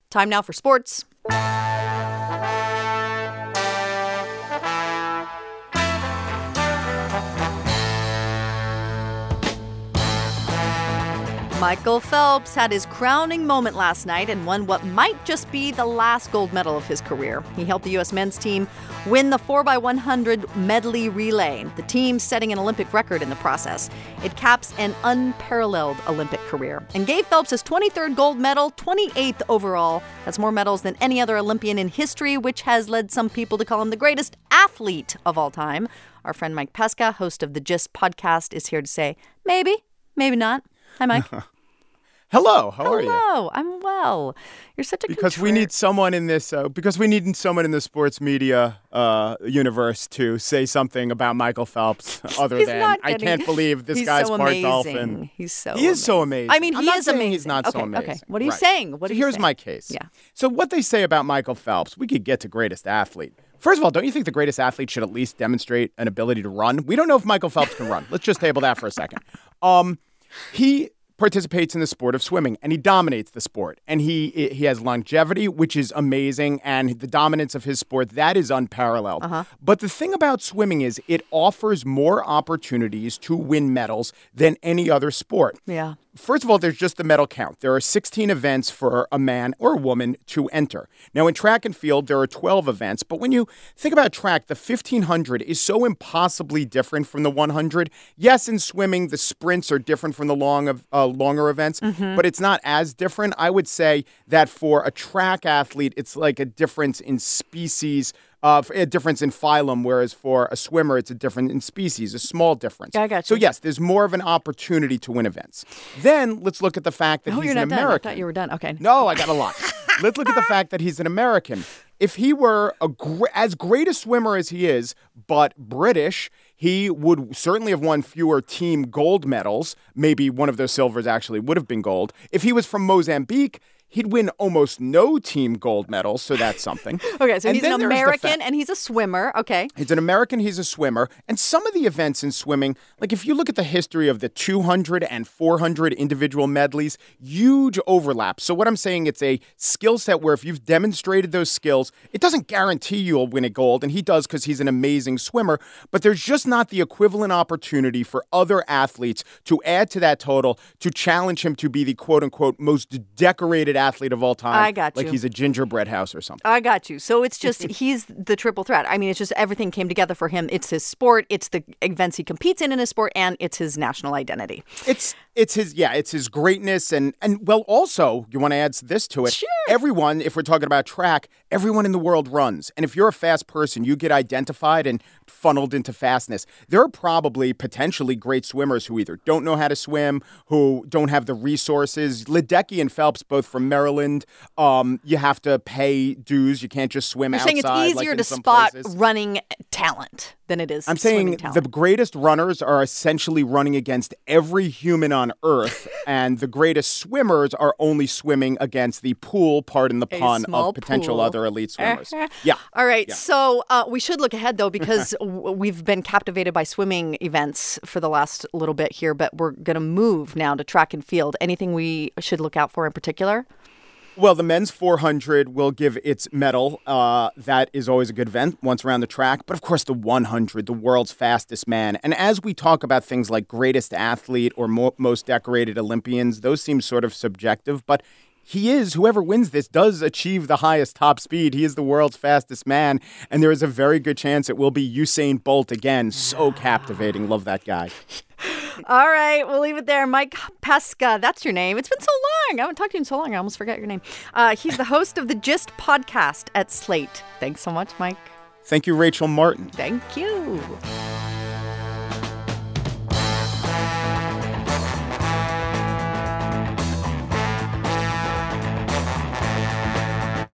Time now for sports. Michael Phelps had his crowning moment last night and won what might just be the last gold medal of his career. He helped the U.S. men's team win the 4x100 medley relay, the team setting an Olympic record in the process. It caps an unparalleled Olympic career and gave Phelps his 23rd gold medal, 28th overall. That's more medals than any other Olympian in history, which has led some people to call him the greatest athlete of all time. Our friend Mike Pesca, host of the GIST podcast, is here to say, maybe not. Hi, Mike. Hello. How are you? Hello. I'm well. You're such a because we need someone in this someone in the sports media universe to say something about Michael Phelps other than I can't believe this guy's so part amazing. Dolphin. He is so amazing. I mean, he is amazing. He's not so amazing. Okay. What are you saying? Here's my case. Yeah. So what they say about Michael Phelps, we could get to greatest athlete. First of all, don't you think the greatest athlete should at least demonstrate an ability to run? We don't know if Michael Phelps can run. Let's just table that for a second. He participates in the sport of swimming, and he dominates the sport. And he has longevity, which is amazing, and the dominance of his sport, that is unparalleled. But the thing about swimming is it offers more opportunities to win medals than any other sport. Yeah. First of all, there's just the medal count. There are 16 events for a man or a woman to enter. Now, in track and field, there are 12 events. But when you think about track, the 1,500 is so impossibly different from the 100. Yes, in swimming, the sprints are different from the longer events, but it's not as different. I would say that for a track athlete, it's like a difference in species, a difference in phylum, whereas for a swimmer, it's a difference in species, a small difference. I got you. So, yes, there's more of an opportunity to win events. Then let's look at the fact that he's an American. Done. I thought you were done. Okay. No, I got a lot. Let's look at the fact that he's an American. If he were as great a swimmer as he is, but British, he would certainly have won fewer team gold medals. Maybe one of those silvers actually would have been gold. If he was from Mozambique, he'd win almost no team gold medals, so that's something. Okay, so he's an American and he's a swimmer. Okay. He's an American, he's a swimmer. And some of the events in swimming, like if you look at the history of the 200 and 400 individual medleys, huge overlap. So what I'm saying, it's a skill set where if you've demonstrated those skills, it doesn't guarantee you'll win a gold, and he does because he's an amazing swimmer, but there's just not the equivalent opportunity for other athletes to add to that total to challenge him to be the quote-unquote most decorated athlete of all time. I got you. Like he's a gingerbread house or something. I got you. So it's just he's the triple threat. I mean, it's just everything came together for him. It's his sport, it's the events he competes in his sport, and it's his national identity. It's his greatness and well, also you want to add this to it. Sure. Everyone, if we're talking about track, everyone in the world runs, and if you're a fast person, you get identified and funneled into fastness. There are probably potentially great swimmers who either don't know how to swim, who don't have the resources. Ledecky and Phelps, both from Maryland, you have to pay dues. You can't just swim outside. You're saying it's easier like to spot running talent than it is I'm swimming saying talent. The greatest runners are essentially running against every human on Earth, and the greatest swimmers are only swimming against the pool, pardon the pun, of potential pool. Other elite swimmers. Yeah. All right. Yeah. So we should look ahead, though, because we've been captivated by swimming events for the last little bit here, but we're going to move now to track and field. Anything we should look out for in particular? Well, the men's 400 will give its medal. That is always a good event once around the track. But, of course, the 100, the world's fastest man. And as we talk about things like greatest athlete or most decorated Olympians, those seem sort of subjective. But whoever wins this does achieve the highest top speed. He is the world's fastest man. And there is a very good chance it will be Usain Bolt again. So captivating. Love that guy. All right, we'll leave it there. Mike Pesca, that's your name. It's been so long. I haven't talked to you in so long. I almost forgot your name. He's the host of the GIST podcast at Slate. Thanks so much, Mike. Thank you, Rachel Martin. Thank you.